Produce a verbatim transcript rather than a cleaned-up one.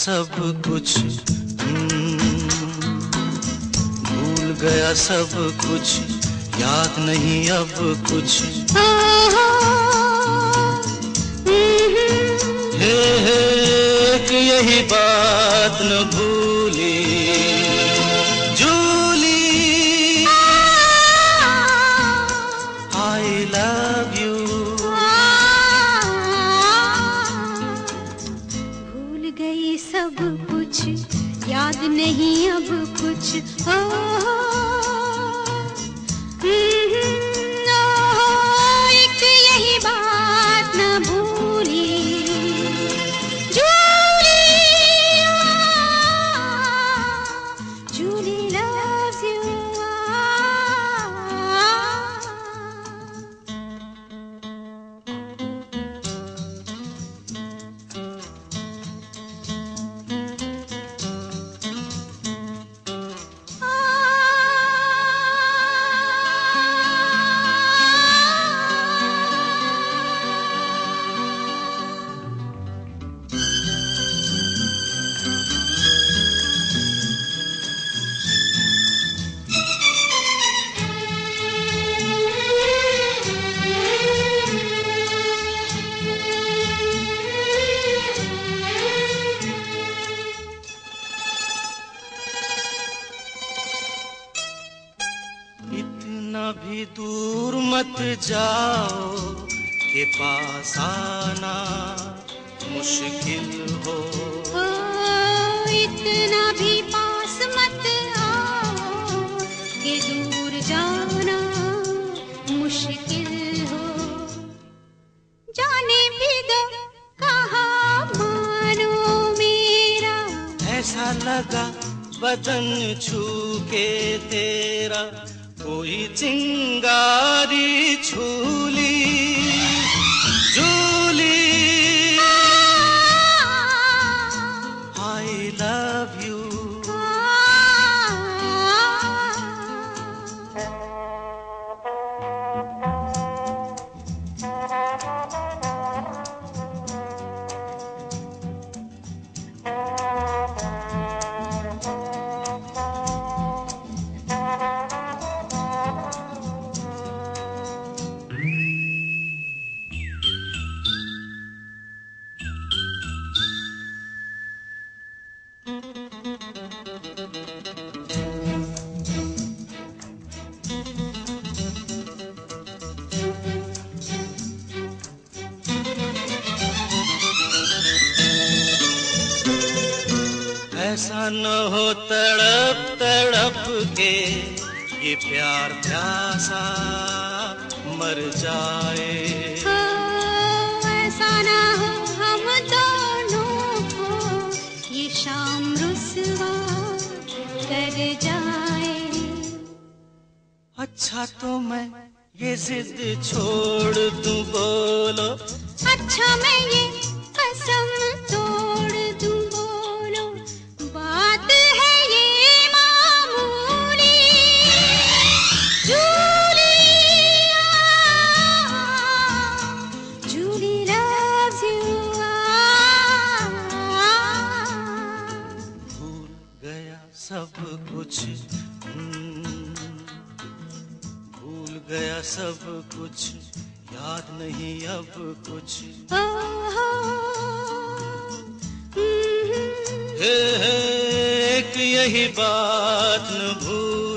सब कुछ, भूल गया सब कुछ, याद नहीं अब कुछ। हे हे एक यही बात न भूली जूली, आई लव यू। भूल गई सब कुछ, याद नहीं अब कुछ। ओ, एक यही बात न भूली जूली, जूली loves you। इतना भी दूर मत जाओ के पास आना मुश्किल हो। ओ, इतना भी पास मत आओ कि दूर जाना मुश्किल हो। जाने भी दो कहाँ मानो मेरा, ऐसा लगा बदन छू के तेरा, कोई चिंगारी छूली जूली, आई लव यू। ऐसा न हो तड़प तड़प के ये प्यार प्यासा मर जाए। ओ, ऐसा ना हो हम दोनों को ये शाम रुसवा कर जाए। अच्छा तो मैं ये जिद छोड़ दूं, बोलो। अच्छा मैं ये कसम तोड़ दूं, बोलो। बात है ये मामूली जूली, जूली loves you। भूल गया सब कुछ, भूल गया सब कुछ, याद नहीं अब कुछ। हे हे एक यही बात न भूल